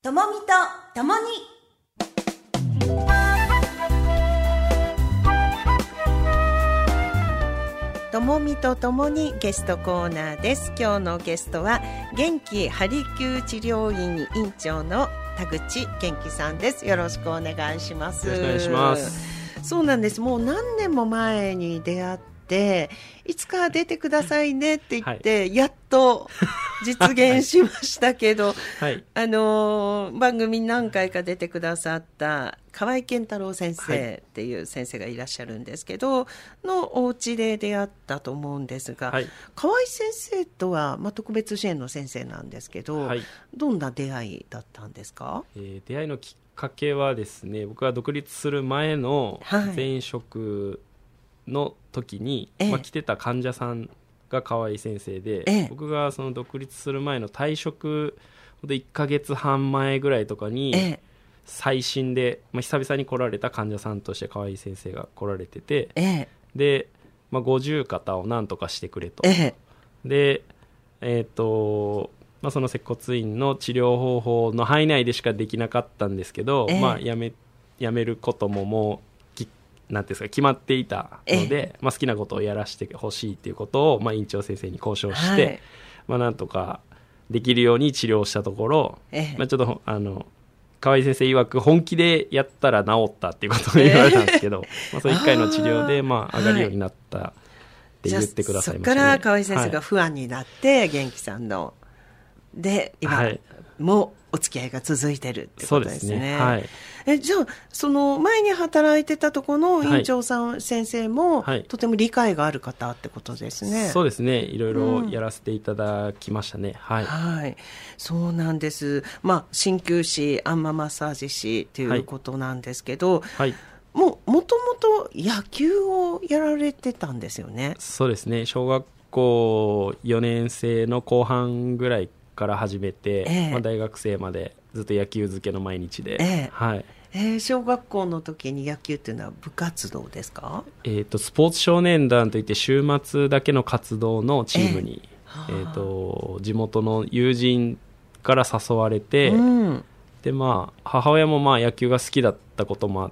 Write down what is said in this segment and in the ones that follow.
ともみとともにともみとともにゲストコーナーです。今日のゲストは元気ハリキュー治療院院長の田口元気さんです。よろしくお願いします。 よろしくお願いします。 そうなんです。もう何年も前に出会っていつか出てくださいねって言って、はい、やっと実現しましたけど、はい、番組に何回か出てくださった河合健太郎先生っていう先生がいらっしゃるんですけど、のお家で出会ったと思うんですが、はい、河合先生とは、特別支援の先生なんですけど、はい、どんな出会いだったんですか？ 出会いのきっかけはですね、僕が独立する前の前職の時に、来てた患者さんが河合先生で、僕がその独立する前の退職で1ヶ月半前ぐらいとかに、最新で、久々に来られた患者さんとして河合先生が来られてて、で、五十肩をなんとかしてくれと、で、その接骨院の治療方法の範囲内でしかできなかったんですけど、やめることももうなんていうんですか、決まっていたので、好きなことをやらせてほしいということを、院長先生に交渉して、なんとかできるように治療したところ、ちょっと河合先生曰く本気でやったら治ったっていうことを言われたんですけど、その1回の治療で上がるようになったって言ってくださいましたね。 そこから河合先生が不安になって、元気さんので今もお付き合いが続いてるってことですね。そうですね。はい。じゃあその前に働いてたところの院長さん、先生も、とても理解がある方ってことですね。 そうですね。いろいろやらせていただきましたね。はい。 そうなんです。鍼灸師、あんまマッサージ師ということなんですけど、もともと野球をやられてたんですよね。 そうですね。小学校4年生の後半ぐらいから始めて、大学生までずっと野球漬けの毎日で、 小学校の時に野球っていうのは部活動ですか？ スポーツ少年団といって週末だけの活動のチームに、地元の友人から誘われて、で母親も野球が好きだったこともあって、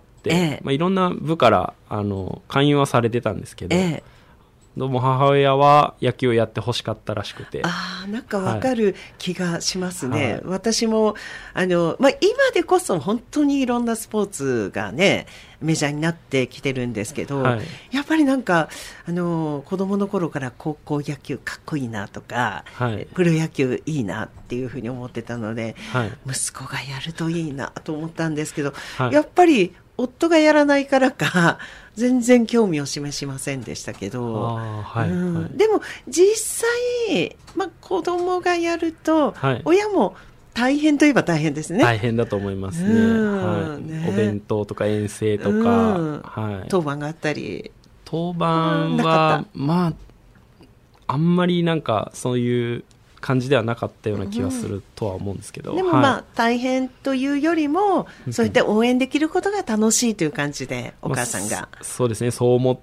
いろんな部から勧誘はされてたんですけど、どうも母親は野球をやってほしかったらしくて、 なんかわかる気がしますね。私も今でこそ本当にいろんなスポーツがねメジャーになってきてるんですけど、やっぱりなんか子供の頃から高校野球かっこいいなとか、プロ野球いいなっていうふうに思ってたので、息子がやるといいなと思ったんですけど、やっぱり夫がやらないからか全然興味を示しませんでしたけど、でも実際、子供がやると、親も大変といえば大変ですね。 大変だと思いますね。お弁当とか遠征とか、 当番があったり。 当番はあんまりなんかそういう感じではなかったような気がするとは思うんですけど、 でも大変というよりもそうやって応援できることが楽しいという感じでお母さんが、 そうですね、そう思って、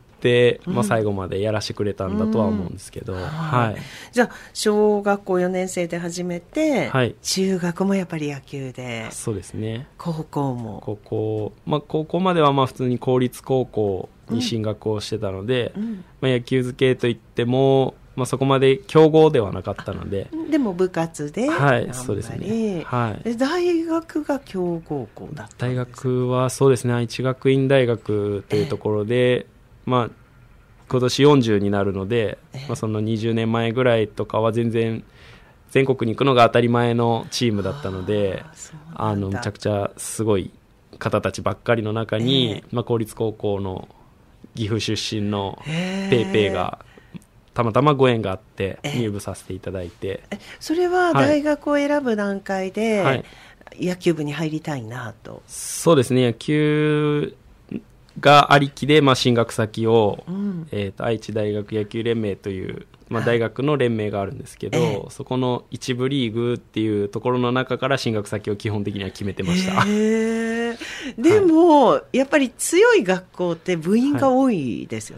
最後までやらせてくれたんだとは思うんですけど、 じゃあ小学校4年生で始めて、中学もやっぱり野球で、 そうですね、 高校も高校までは普通に公立高校に進学をしてたので、野球漬けといってもそこまで強豪ではなかったので、 でも部活でそうですね。 大学が強豪校だったんですか？ 大学はそうですね、愛知学院大学というところで、今年40になるので、その20年前ぐらいとかは全然全国に行くのが当たり前のチームだったので、むちゃくちゃすごい方たちばっかりの中に、公立高校の岐阜出身のペーペーがたまたまご縁があって入部させていただいて、 それは大学を選ぶ段階で、野球部に入りたいなと。 そうですね、野球がありきで、進学先を、愛知大学野球連盟という、大学の連盟があるんですけど、そこの一部リーグっていうところの中から進学先を基本的には決めてました。 でも、やっぱり強い学校って部員が多いですよね。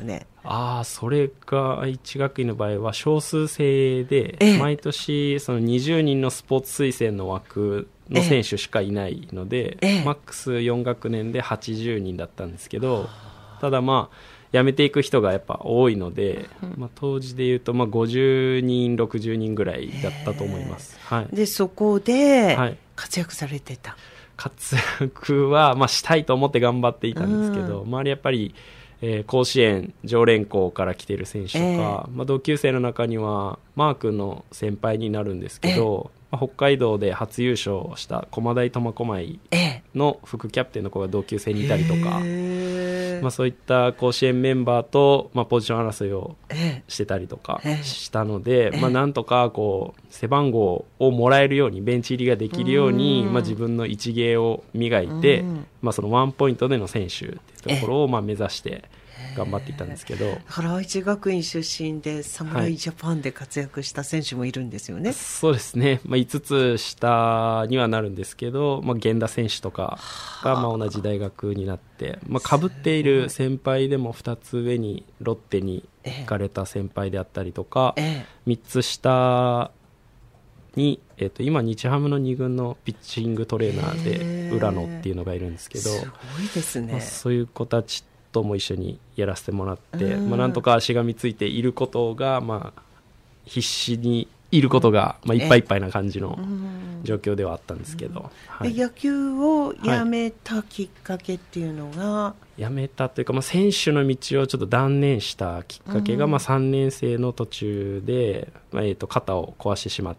それが愛知学院の場合は少数制で、毎年その20人のスポーツ推薦の枠の選手しかいないので、マックス4学年で80人だったんですけど、ただまあ辞めていく人がやっぱ多いので、当時でいうと50人60人ぐらいだったと思います、 でそこで活躍されてた、 活躍はしたいと思って頑張っていたんですけど、周りやっぱり甲子園常連校から来ている選手とか、同級生の中にはマー君の先輩になるんですけど、北海道で初優勝した駒大苫小牧の副キャプテンの子が同級生にいたりとか、そういった甲子園メンバーと、ポジション争いをしてたりとかしたので、なんとかこう背番号をもらえるように、ベンチ入りができるように、自分の一芸を磨いて、そのワンポイントでの選手っていうところを目指して頑張っていたんですけど、だから愛知学院出身で侍ジャパンで活躍した選手もいるんですよね。 そうですね、5つ下にはなるんですけど、源田選手とかが同じ大学になって、被っている先輩でも2つ上にロッテに行かれた先輩であったりとか、3つ下に、今日ハムの2軍のピッチングトレーナーで浦野っていうのがいるんですけど、 すごいですね、 そういう子たちとも一緒にやらせてもらって、なんとかしがみついていることが、必死にいることが、いっぱいいっぱいな感じの状況ではあったんですけど、 野球をやめたきっかけっていうのが、 やめたというか、選手の道をちょっと断念したきっかけが、3年生の途中で、肩を壊してしまって、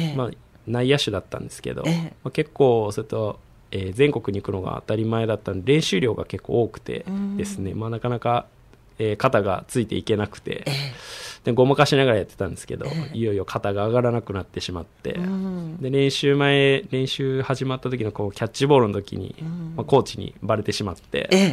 内野手だったんですけど、結構それと全国に行くのが当たり前だったので、練習量が結構多くてですね、なかなか、肩がついていけなくて、でごまかしながらやってたんですけど、いよいよ肩が上がらなくなってしまって、で練習始まった時のこうキャッチボールの時に、コーチにバレてしまって、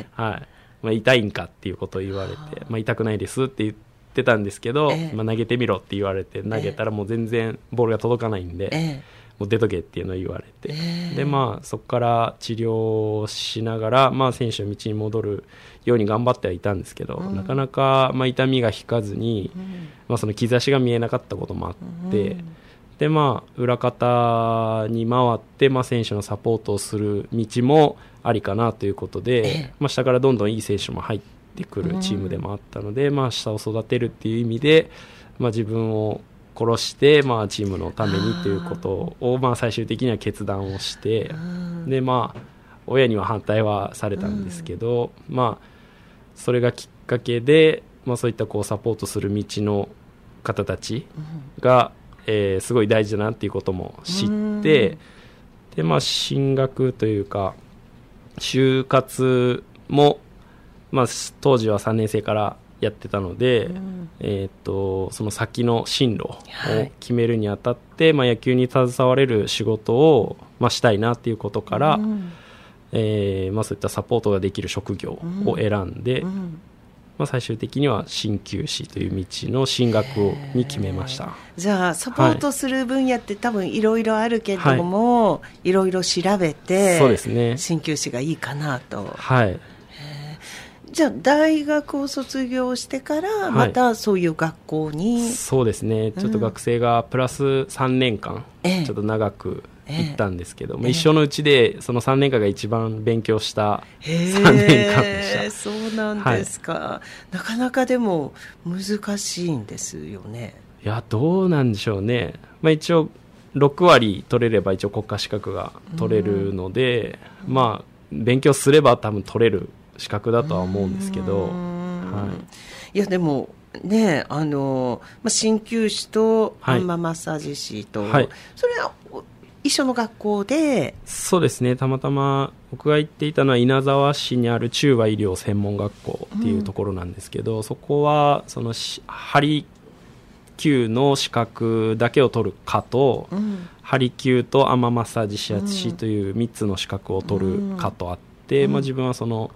痛いんかっていうことを言われて、痛くないですって言ってたんですけど、投げてみろって言われて、投げたらもう全然ボールが届かないんで、もう出とけっていうのを言われて、でそこから治療しながら、選手の道に戻るように頑張ってはいたんですけど、なかなか、痛みが引かずに、その兆しが見えなかったこともあって、で裏方に回って、選手のサポートをする道もありかなということで、下からどんどんいい選手も入ってくるチームでもあったので、下を育てるっていう意味で、自分を殺して、チームのためにということを、最終的には決断をして、で親には反対はされたんですけど、それがきっかけで、そういったこうサポートする道の方たちが、すごい大事だなっていうことも知って、で進学というか就活も、当時は3年生からやってたので、その先の進路を決めるにあたって、野球に携われる仕事を、したいなっていうことから、そういったサポートができる職業を選んで、最終的には鍼灸師という道の進学に決めました。 じゃあサポートする分野って多分いろいろあるけれども、いろいろ調べて、 そうですね、 鍼灸師がいいかなと。じゃあ大学を卒業してからまたそういう学校に、 そうですね、ちょっと学生がプラス3年間ちょっと長く行ったんですけど、一生のうちでその3年間が一番勉強した3年間でした。 そうなんですか、なかなかでも難しいんですよね。 いや、どうなんでしょうね、一応6割取れれば一応国家資格が取れるので、勉強すれば多分取れる資格だとは思うんですけど、 いやでもね、鍼灸師とハンマーマッサージ師と、それは一緒の学校で。 そうですね、たまたま僕が行っていたのは稲沢市にある中和医療専門学校っていうところなんですけど、そこはそのハリキューの資格だけを取る科と、ハリキューとアママッサージ指圧師という3つの資格を取る科とあって、自分はその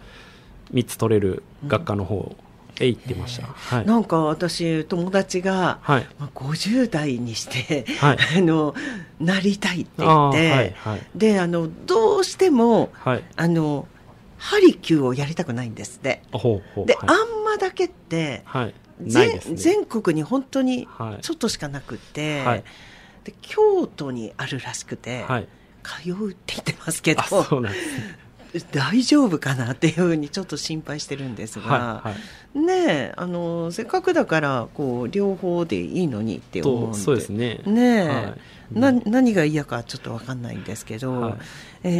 3つ取れる学科の方へ行ってました。 なんか私友達が、50代にして、なりたいって言って、でどうしても、ハリキューをやりたくないんですって。でアン間だけって、 はい、ないですね。 全国に本当にちょっとしかなくて、はい、で京都にあるらしくて、はい、通うって言ってますけど、 そうなんですね。 大丈夫かなっていうふうにちょっと心配してるんですが、はいはい、ねえ、せっかくだからこう両方でいいのにって思うんで、 そうですね。 ねえ、はい、何が嫌かちょっと分かんないんですけど、はい、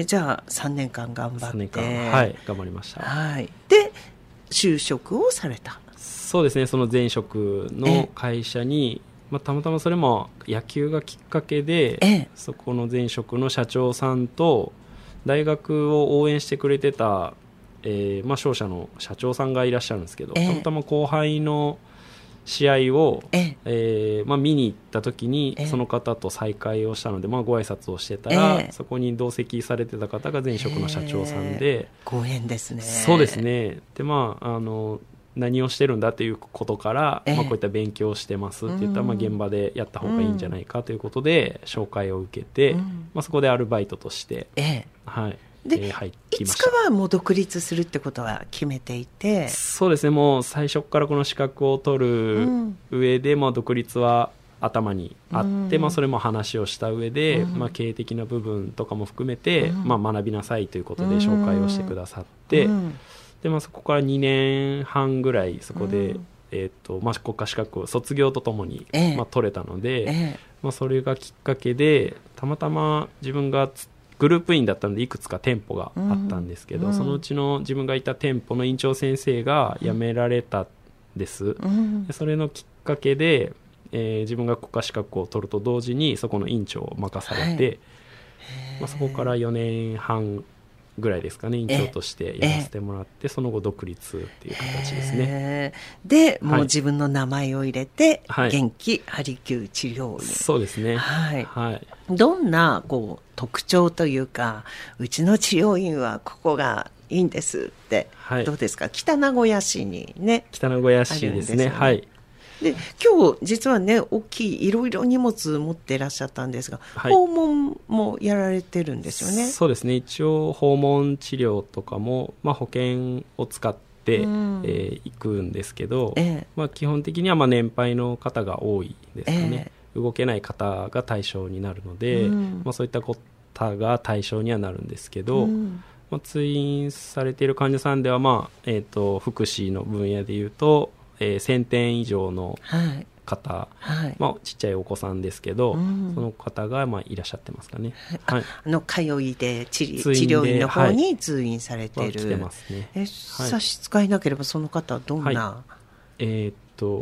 じゃあ3年間頑張って、3年間、 はい、頑張りました。 はい、で就職をされた。 そうですね。その前職の会社に、たまたまそれも野球がきっかけで、そこの前職の社長さんと大学を応援してくれてた、商社の社長さんがいらっしゃるんですけど、たまたま後輩の試合を、見に行った時にその方と再会をしたので、ご挨拶をしてたら、そこに同席されてた方が前職の社長さんで、 ご縁ですね。 そうですね。で何をしてるんだということから、こういった勉強をしてますって言ったら、現場でやった方がいいんじゃないかということで紹介を受けて、そこでアルバイトとして、はい、 で入ってきました。 いつかはもう独立するってことは決めていて。 そうですね。もう最初からこの資格を取る上で、独立は頭にあって、それも話をした上で、経営的な部分とかも含めて、学びなさいということで紹介をしてくださって、でそこから2年半ぐらいそこで、国家資格を卒業とともに、取れたので、それがきっかけで、たまたま自分がグループ員だったのでいくつか店舗があったんですけど、そのうちの自分がいた店舗の院長先生が辞められたんです、でそれのきっかけで、自分が国家資格を取ると同時にそこの院長を任されて、そこから4年半ぐらいですかね、院長としてやらせてもらって、その後独立っていう形ですね。 でもう自分の名前を入れて、元気ハリキュー治療院。 そうですね。 どんな特徴というか、うちの治療院はここがいいんですって、どうですか。北名古屋市にね、 北名古屋市ですね。はい。 で今日実はね、大きいいろいろ荷物持っていらっしゃったんですが、訪問もやられてるんですよね。 そうですね。一応訪問治療とかも、保険を使って行くんですけど、基本的には年配の方が多いですかね。動けない方が対象になるので、そういった方が対象にはなるんですけど、通院されている患者さんでは、福祉の分野でいうと、1000点以上の方、ちっちゃいお子さんですけど、その方がいらっしゃってますかね。 通いで治療院の方に通院されている、 来てますね。 差し支えなければその方はどんな、 1000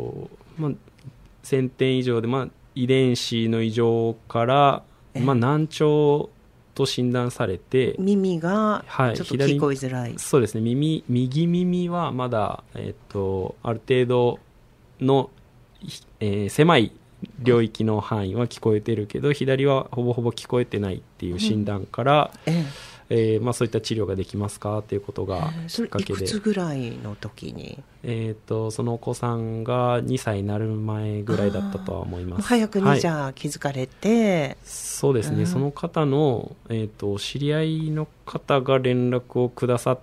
点以上で、遺伝子の異常から、難聴と診断されて、 耳がちょっと聞こえづらい、 そうですね。右耳はまだ、ある程度の、狭い領域の範囲は聞こえてるけど、左はほぼほぼ聞こえてないっていう診断から、そういった治療ができますかっていうことがきっかけで。 それいくつぐらいの時に？ そのお子さんが2歳になる前ぐらいだったとは思います。 早くにじゃあ気づかれて、 そうですね。その方の、知り合いの方が連絡をくださって、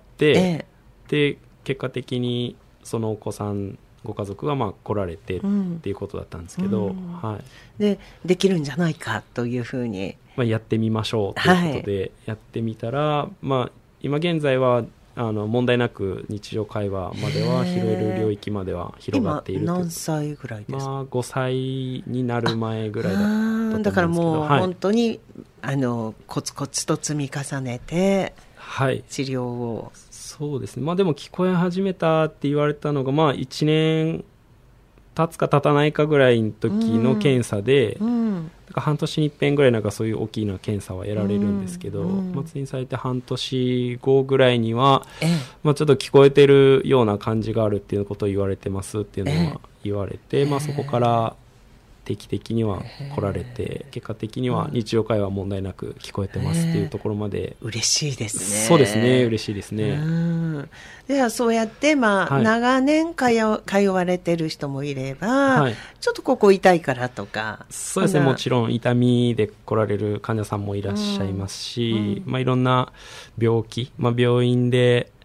で結果的にそのお子さんご家族が来られてっていうことだったんですけど、 できるんじゃないかというふうに、 やってみましょうということでやってみたら、今現在は問題なく日常会話までは拾える領域までは広がっている。 今何歳ぐらいですか ？5歳になる前ぐらいだったと思うんですけど、 だからもう本当に、コツコツと積み重ねて治療を、 そうですね。でも聞こえ始めたって言われたのが、1年経つか経たないかぐらいの時の検査で、だから半年に一遍ぐらいそういう大きな検査は得られるんですけど、通院されて半年後ぐらいには、ちょっと聞こえてるような感じがあるっていうことを言われてますっていうのは言われて、そこから定期的には来られて、結果的には日常会話問題なく聞こえてますっていうところまで、 嬉しいですね。 そうですね。嬉しいですね。 ではそうやって、長年通われてる人もいれば、ちょっとここ痛いからとか。 そうですね。もちろん痛みで来られる患者さんもいらっしゃいますし、いろんな病気、病院で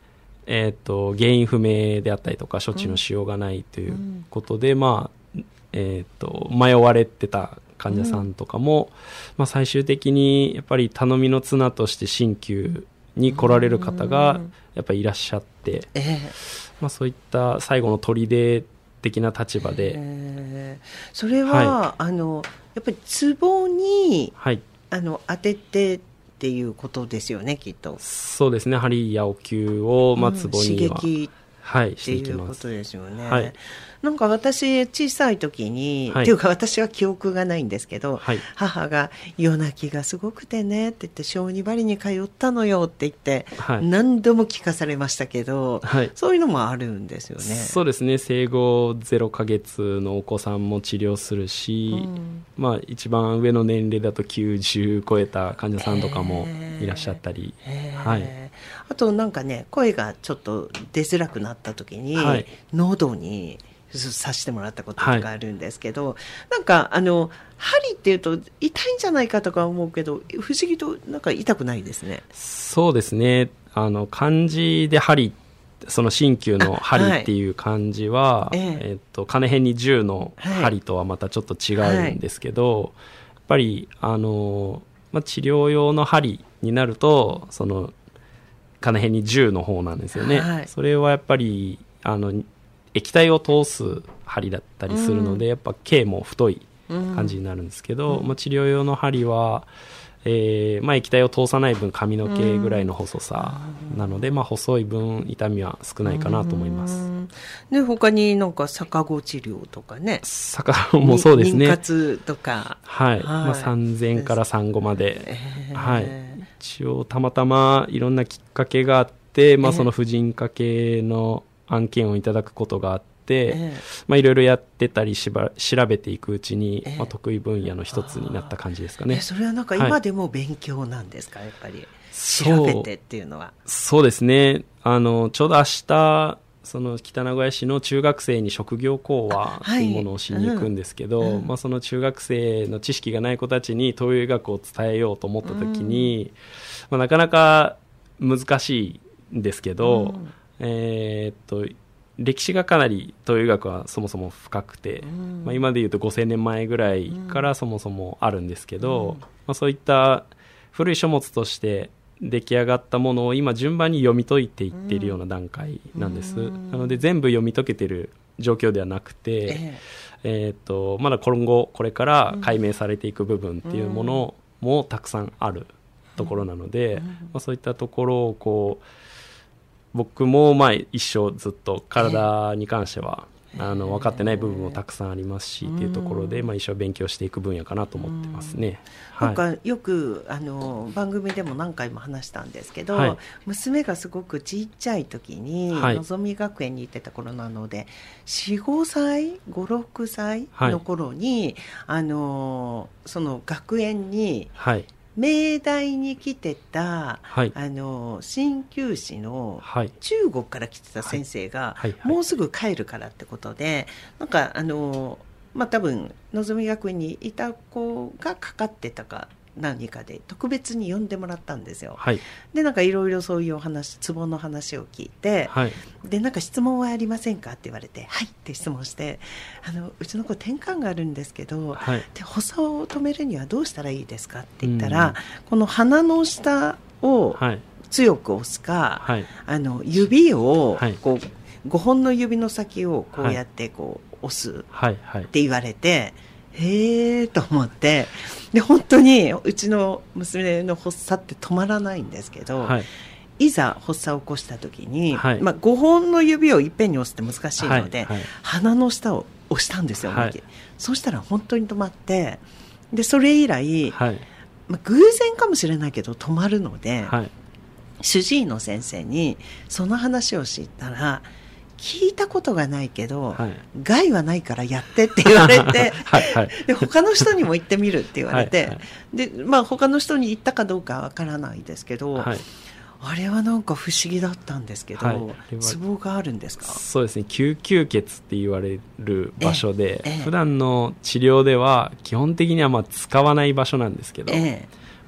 原因不明であったりとか処置のしようがないということで、迷われてた患者さんとかも、最終的にやっぱり頼みの綱として鍼灸に来られる方がやっぱりいらっしゃって、そういった最後の砦的な立場で、 それは、やっぱりツボに、当ててっていうことですよね、きっと。 そうですね、針やお灸をツボには、 刺激っていうことですよね。なんか私小さい時に、っていうか私は記憶がないんですけど、母が夜泣きがすごくてねって言って小児針に通ったのよって言って、何度も聞かされましたけど、そういうのもあるんですよね。 そうですね、生後0ヶ月のお子さんも治療するし、一番上の年齢だと90超えた患者さんとかもいらっしゃったり、 あとなんかね、声がちょっと出づらくなった時に、喉に刺してもらったことがあるんですけど、なんか針っていうと痛いんじゃないかとか思うけど、不思議となんか痛くないですね。 そうですね、漢字で針、その鍼灸の針っていう漢字は、金辺に10の針とはまたちょっと違うんですけど、やっぱり治療用の針になるとその金辺に10の方なんですよね。それはやっぱり液体を通す針だったりするので、やっぱ径も太い感じになるんですけど、治療用の針は、液体を通さない分髪の毛ぐらいの細さなので、細い分痛みは少ないかなと思います。 で、他になんか逆子治療とかね、 逆子もそうですね、 妊活とか、 産前から産後まで、一応たまたまいろんなきっかけがあって、その婦人科系の案件をいただくことがあって、いろいろやってたり調べていくうちに、得意分野の一つになった感じですかね。 それはなんか今でも勉強なんですか、やっぱり調べてっていうのは。 そうですね、ちょうど明日その北名古屋市の中学生に職業講話というものをしに行くんですけど、その中学生の知識がない子たちに東洋医学を伝えようと思った時に、なかなか難しいんですけど、歴史がかなり東洋医学はそもそも深くて、今でいうと5000年前ぐらいからそもそもあるんですけど、そういった古い書物として出来上がったものを今順番に読み解いていっているような段階なんです。なので全部読み解けている状況ではなくて、まだ今後これから解明されていく部分っていうものもたくさんあるところなので、そういったところを僕も一生ずっと体に関しては分かってない部分もたくさんありますしっていうところで、一生勉強していく分野かなと思ってますね。 なんかよく番組でも何回も話したんですけど、娘がすごくちっちゃい時に、のぞみ学園に行ってた頃なので 4,5 歳 5,6 歳の頃に、その学園に、明大に来てた、鍼灸師の中国から来てた先生が、もうすぐ帰るからってことで、なんか多分のぞみ学園にいた子がかかってたか何かで特別に呼んでもらったんですよ。でなんかいろいろそういうお話、ツボの話を聞いて、でなんか質問はありませんかって言われて、はいって質問して、うちの子転換があるんですけど、で発作を止めるにはどうしたらいいですかって言ったら、この鼻の下を強く押すか、指を5本の指の先をこうやって押すって言われて、へーと思って、で本当にうちの娘の発作って止まらないんですけど、いざ発作を起こした時に、5本の指をいっぺんに押すって難しいので、鼻の下を押したんですよ、そうしたら本当に止まって、でそれ以来、偶然かもしれないけど止まるので、主治医の先生にその話を知ったら、聞いたことがないけど、害はないからやってって言われてで他の人にも言ってみるって言われて、で他の人に言ったかどうかはわからないですけど、あれはなんか不思議だったんですけど、ツボがあるんですか？ そうですね、吸吸穴って言われる場所で、普段の治療では基本的には使わない場所なんですけど、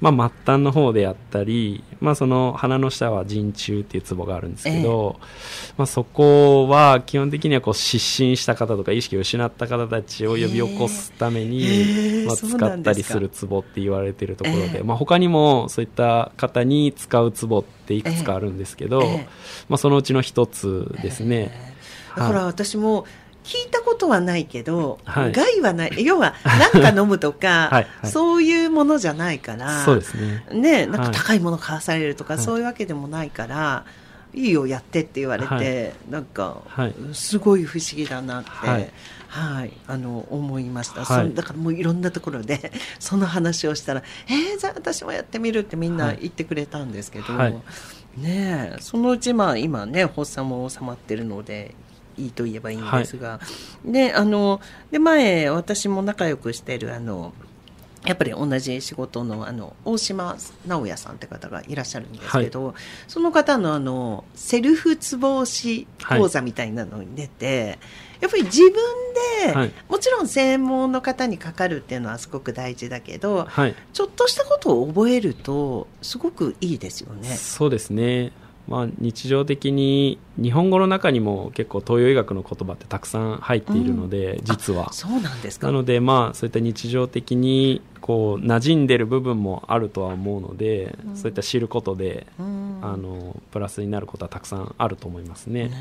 末端の方であったり、その鼻の下は陣中っていうツボがあるんですけど、そこは基本的にはこう失神した方とか意識を失った方たちを呼び起こすために、使ったりするツボって言われているところで、他にもそういった方に使うツボっていくつかあるんですけど、そのうちの一つですね。 だから私も聞いたことはないけど、害はない、要は何か飲むとかそういうものじゃないから、 そうですね。 なんか高いもの買わされるとか、そういうわけでもないから、いいよやってって言われて、なんかすごい不思議だなって、思いました。だからもういろんなところでその話をしたら、じゃあ私もやってみるってみんな言ってくれたんですけど、そのうち今ね発作も収まってるのでいいと言えばいいんですが、で前私も仲良くしているやっぱり同じ仕事の大島直也さんって方がいらっしゃるんですけど、その方のセルフツボ押し講座みたいなのに出て、やっぱり自分で、もちろん専門の方にかかるっていうのはすごく大事だけど、ちょっとしたことを覚えるとすごくいいですよね。 そうですね。日常的に日本語の中にも結構東洋医学の言葉ってたくさん入っているので、実はそうなんですか。 なのでそういった日常的にこう馴染んでる部分もあるとは思うので、そういった知ることでプラスになることはたくさんあると思いますね。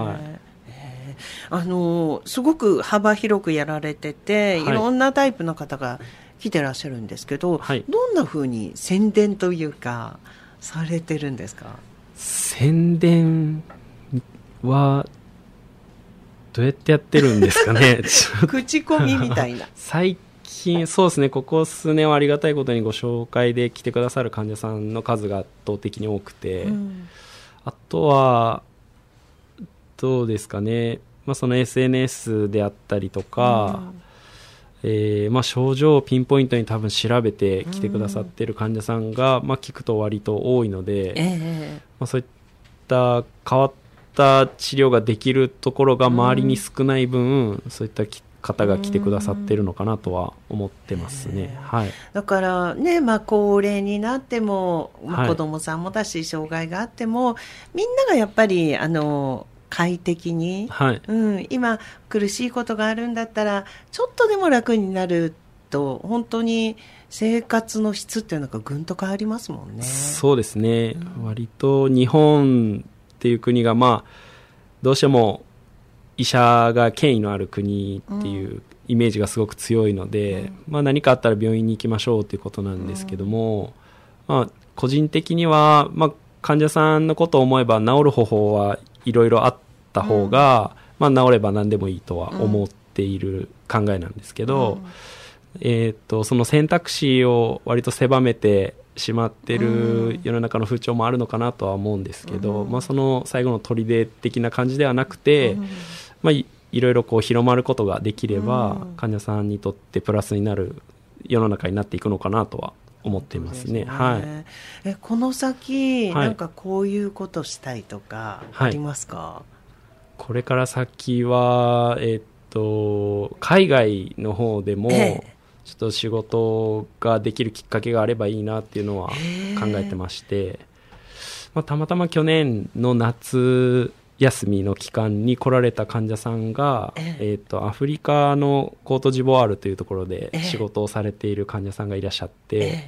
すごく幅広くやられてて、いろんなタイプの方が来てらっしゃるんですけど、どんな風に宣伝というかされてるんですか？ 宣伝はどうやってやってるんですかね口コミみたいな最近そうですね、ここ数年はありがたいことにご紹介で来てくださる患者さんの数が圧倒的に多くて、あとはどうですかね、その SNS であったりとか、症状をピンポイントに多分調べて来てくださっている患者さんが、聞くと割と多いので、そういった変わった治療ができるところが周りに少ない分、そういった方が来てくださっているのかなとは思ってますね。 だからね、高齢になっても、子供さんもだし障害があってもみんながやっぱり快適に、今苦しいことがあるんだったらちょっとでも楽になると本当に生活の質っていうのがぐんと変わりますもんね。 そうですね、割と日本っていう国がどうしても医者が権威のある国っていうイメージがすごく強いので、何かあったら病院に行きましょうということなんですけども、個人的には、患者さんのことを思えば治る方法はいろいろあった方が、治れば何でもいいとは思っている考えなんですけど、その選択肢を割と狭めてしまってる世の中の風潮もあるのかなとは思うんですけど、その最後の砦的な感じではなくて、いろいろこう広まることができれば、患者さんにとってプラスになる世の中になっていくのかなとは思っていますね。 この先、なんかこういうことしたいとかありますか？ これから先は、海外の方でも、ちょっと仕事ができるきっかけがあればいいなっていうのは考えてまして、たまたま去年の夏休みの期間に来られた患者さんが、アフリカのコートジボワールというところで仕事をされている患者さんがいらっしゃって、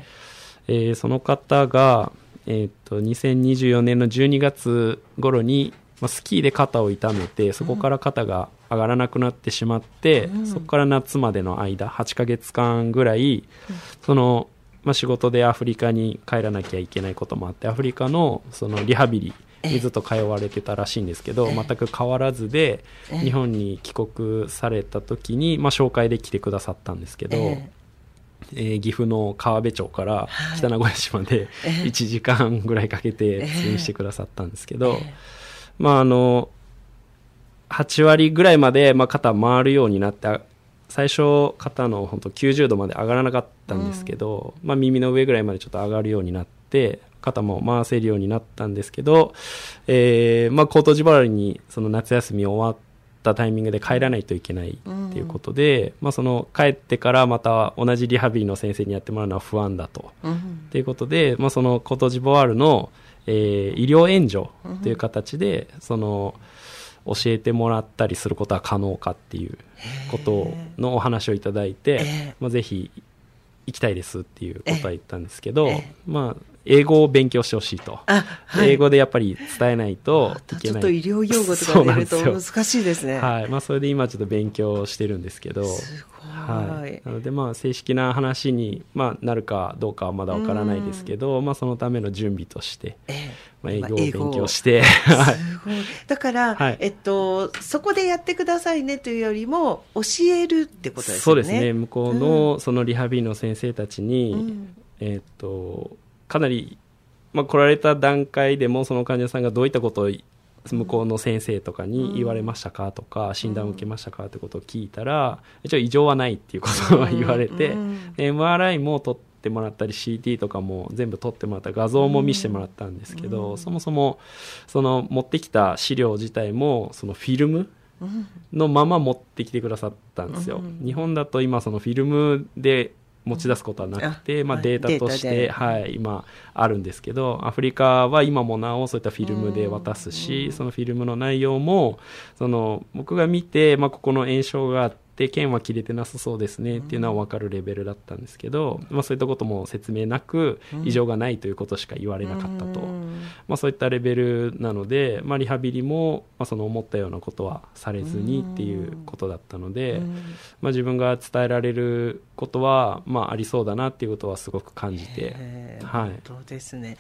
その方が、2024年の12月頃に、スキーで肩を痛めて、そこから肩が上がらなくなってしまって、そこから夏までの間8ヶ月間ぐらい、仕事でアフリカに帰らなきゃいけないこともあって、アフリカのそのリハビリにずっと通われてたらしいんですけど、全く変わらずで日本に帰国された時に、紹介で来てくださったんですけど、岐阜の川辺町から北名古屋市まで1時間ぐらいかけて通院してくださったんですけど、8割ぐらいまで肩回るようになって、最初肩の本当90度まで上がらなかったんですけど、耳の上ぐらいまでちょっと上がるようになって、肩も回せるようになったんですけど、コートジボワールにその夏休み終わったタイミングで帰らないといけないっていうことで、その帰ってからまた同じリハビリの先生にやってもらうのは不安だと、っていうことで、そのコートジボワールの、医療援助という形でその教えてもらったりすることは可能かっていうことのお話をいただいて、ぜひ行きたいですっていうことは言ったんですけど、英語を勉強してほしいと、英語でやっぱり伝えないといけない。 ちょっと医療用語とか出ると難しいですね。 それで今ちょっと勉強してるんですけど、 すごい。 なので正式な話になるかどうかはまだわからないですけど、そのための準備として、英語を勉強してすごい。だから、そこでやってくださいねというよりも教えるってことですね。 そうですね。向こうのそのリハビリの先生たちに、かなり、来られた段階でもその患者さんがどういったことを向こうの先生とかに言われましたかとか、診断を受けましたかってことを聞いたら、一応異常はないっていうことを言われて、MRI も取ってもらったり CT とかも全部取ってもらった、画像も見せてもらったんですけど、そもそもその持ってきた資料自体もそのフィルムのまま持ってきてくださったんですよ。日本だと今そのフィルムで持ち出すことはなくて、データとして、今あるんですけど、アフリカは今もなおそういったフィルムで渡すし、そのフィルムの内容もその僕が見て、ここの炎症があって腱は切れてなさそうですねっていうのは分かるレベルだったんですけど、そういったことも説明なく異常がないということしか言われなかったと、そういったレベルなので、リハビリも、その思ったようなことはされずにっていうことだったので、自分が伝えられることは、ありそうだなっていうことはすごく感じて、 本当ですね。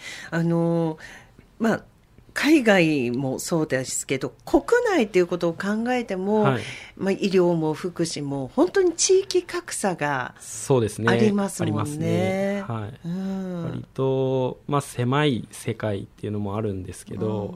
海外もそうですけど、国内ということを考えても、医療も福祉も本当に地域格差がありますもんね。割と、狭い世界っていうのもあるんですけど、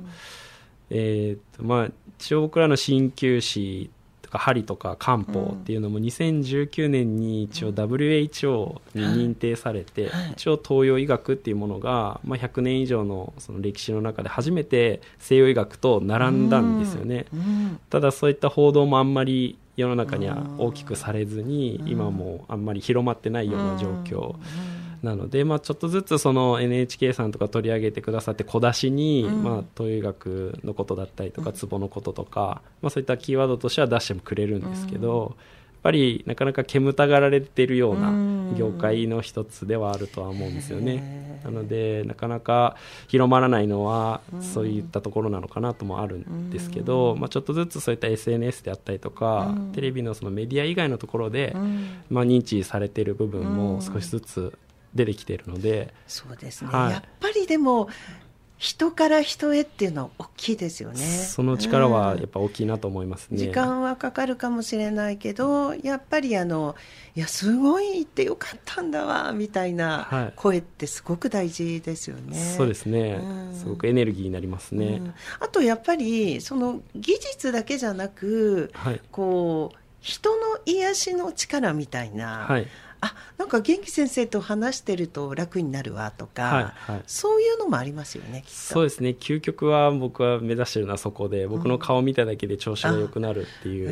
一応僕らの鍼灸師とか針とか漢方っていうのも2019年に一応 WHO に認定されて、一応東洋医学っていうものが、100年以上のその歴史の中で初めて西洋医学と並んだんですよね。ただそういった報道もあんまり世の中には大きくされずに、今もあんまり広まってないような状況なので、ちょっとずつその NHK さんとか取り上げてくださって小出しに、東洋医学のことだったりとかツボのこととか、そういったキーワードとしては出してもくれるんですけど、やっぱりなかなか煙たがられているような業界の一つではあるとは思うんですよね。なのでなかなか広まらないのはそういったところなのかなともあるんですけど、ちょっとずつそういった SNS であったりとか、テレビのそのメディア以外のところで、認知されている部分も少しずつ出てきているので、 そうですね、やっぱりでも人から人へっていうのは大きいですよね。 その力はやっぱ大きいなと思いますね。 時間はかかるかもしれないけど、やっぱりいやすごい行ってよかったんだわみたいな声ってすごく大事ですよね。 そうですね、すごくエネルギーになりますね。 あとやっぱりその技術だけじゃなく、こう人の癒しの力みたいな、なんか元気先生と話してると楽になるわとか、そういうのもありますよね、きっと。 そうですね、究極は僕は目指してるのはそこで、僕の顔見ただけで調子が良くなるっていう、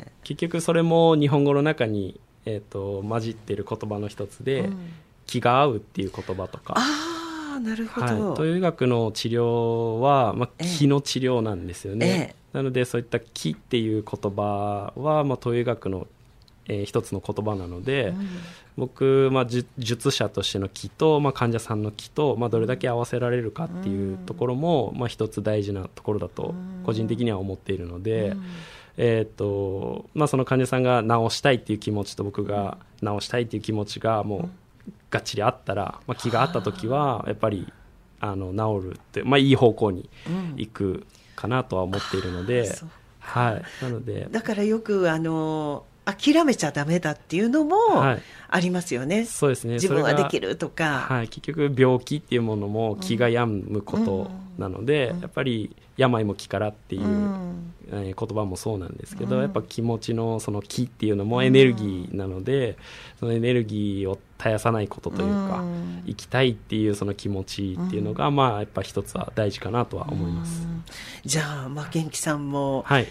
結局それも日本語の中に、混じっている言葉の一つで、気が合うっていう言葉とか。 なるほど。 東洋医学の治療は、気の治療なんですよね。なのでそういった気っていう言葉は、東洋医学の一つの言葉なので、僕、術者としての気と、患者さんの気と、どれだけ合わせられるかっていうところも、一つ大事なところだと個人的には思っているので、その患者さんが治したいっていう気持ちと僕が治したいっていう気持ちがもうがっちりあったら、気があった時はやっぱり治るって、いい方向に行くかなとは思っているので、なのでだからよく諦めちゃダメだっていうのもありますよね。 そうですね、 自分はできるとか、 結局病気っていうものも気が病むことなので、やっぱり病も気からっていう、言葉もそうなんですけど、やっぱ気持ちのその気っていうのもエネルギーなので、そのエネルギーを絶やさないことというか、生きたいっていうその気持ちっていうのが、やっぱ一つは大事かなとは思います。 じゃあ、元気さんも、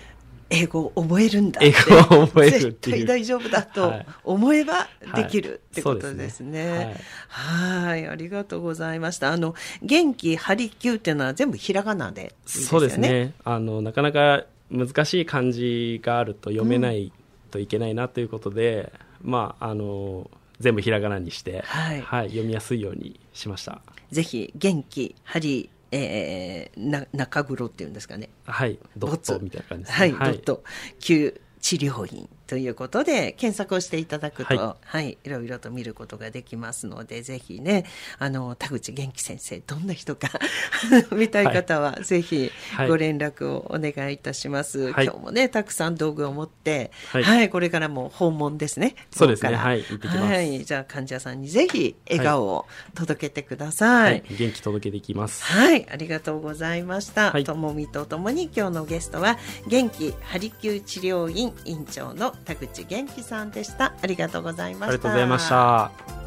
英語を覚えるんだって、 英語を覚えるっていう、 絶対大丈夫だと思えばできるってことですね。はい、ありがとうございました。元気ハリキューっていうのは全部ひらがなでいいですよね。 そうですね。なかなか難しい漢字があると読めないといけないなということで、全部ひらがなにして、読みやすいようにしました。 ぜひ元気ハリ中黒っていうんですかね。 はい、ドットみたいな感じですね。 はい、ドット9治療院ということで検索をしていただくと、いろいろと見ることができますので、ぜひね、田口元気先生どんな人か見たい方はぜひご連絡をお願いいたします。今日もね、たくさん道具を持って、これからも訪問ですね。 そうですね。行ってきます。 じゃあ患者さんにぜひ笑顔を届けてください。 元気届けていきます。 ありがとうございました。ともみとともに今日のゲストは元気ハリキュー治療院院長の田口元気さんでした。ありがとうございました。 ありがとうございました。